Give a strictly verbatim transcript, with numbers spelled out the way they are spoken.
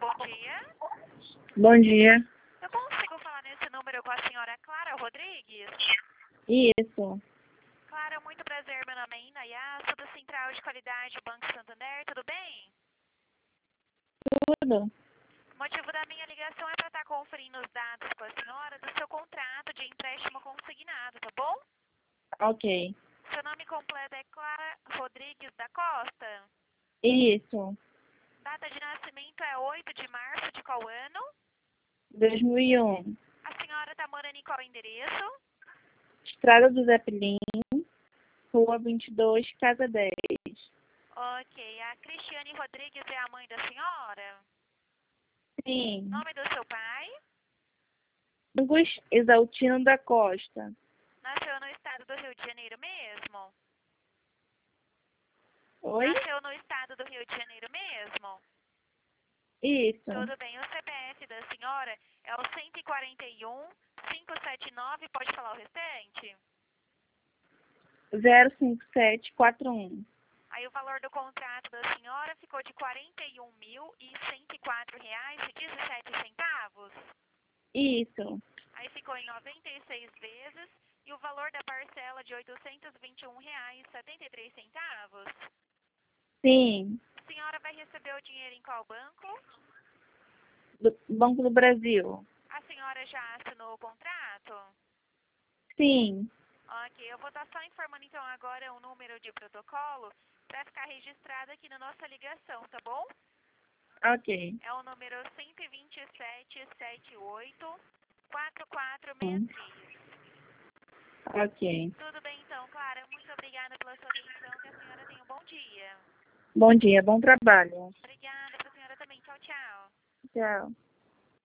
bom dia. Bom dia. Eu consigo falar nesse número com a senhora Clara Rodrigues? Isso. Clara, muito prazer. Meu nome é Inaya, sou do Central de Qualidade Banco Santander, tudo bem? Tudo. O motivo da minha ligação é para estar conferindo os dados com a senhora do seu contrato de empréstimo consignado, tá bom? Ok. Seu nome completo é Clara Rodrigues da Costa? Isso. Data de nascimento é oito de março de qual ano? dois mil e um. A senhora está morando em qual endereço? Estrada do Zeppelin, Rua vinte e dois, Casa dez. Ok. A Cristiane Rodrigues é a mãe da senhora? Sim. Nome do seu pai? Domingos Exaltino da Costa. Nasceu no estado do Rio de Janeiro mesmo? Oi? Nasceu no estado do Rio de Janeiro mesmo? Isso. Tudo bem. O C P F da senhora é o cento e quarenta e um, quinhentos e setenta e nove. Pode falar o restante? zero cinco sete quatro um. Aí o valor do contrato da senhora ficou de quarenta e um mil e cento e quatro reais e dezessete centavos. Isso. Aí ficou em noventa e seis vezes e o valor da parcela de oitocentos e vinte e um reais e setenta e três centavos. Sim. A senhora vai receber o dinheiro em qual banco? Do Banco do Brasil. A senhora já assinou o contrato? Sim. Ok, eu vou estar só informando então agora o número de protocolo para ficar registrado aqui na nossa ligação, tá bom? Ok. É o número cento e vinte e sete, setenta e oito, quarenta e quatro Hum. sessenta e três. Ok. Tudo bem então, Clara. Muito obrigada pela sua atenção. Que a senhora tenha um bom dia. Bom dia, bom trabalho. Obrigada para a senhora também. Tchau, tchau. Tchau.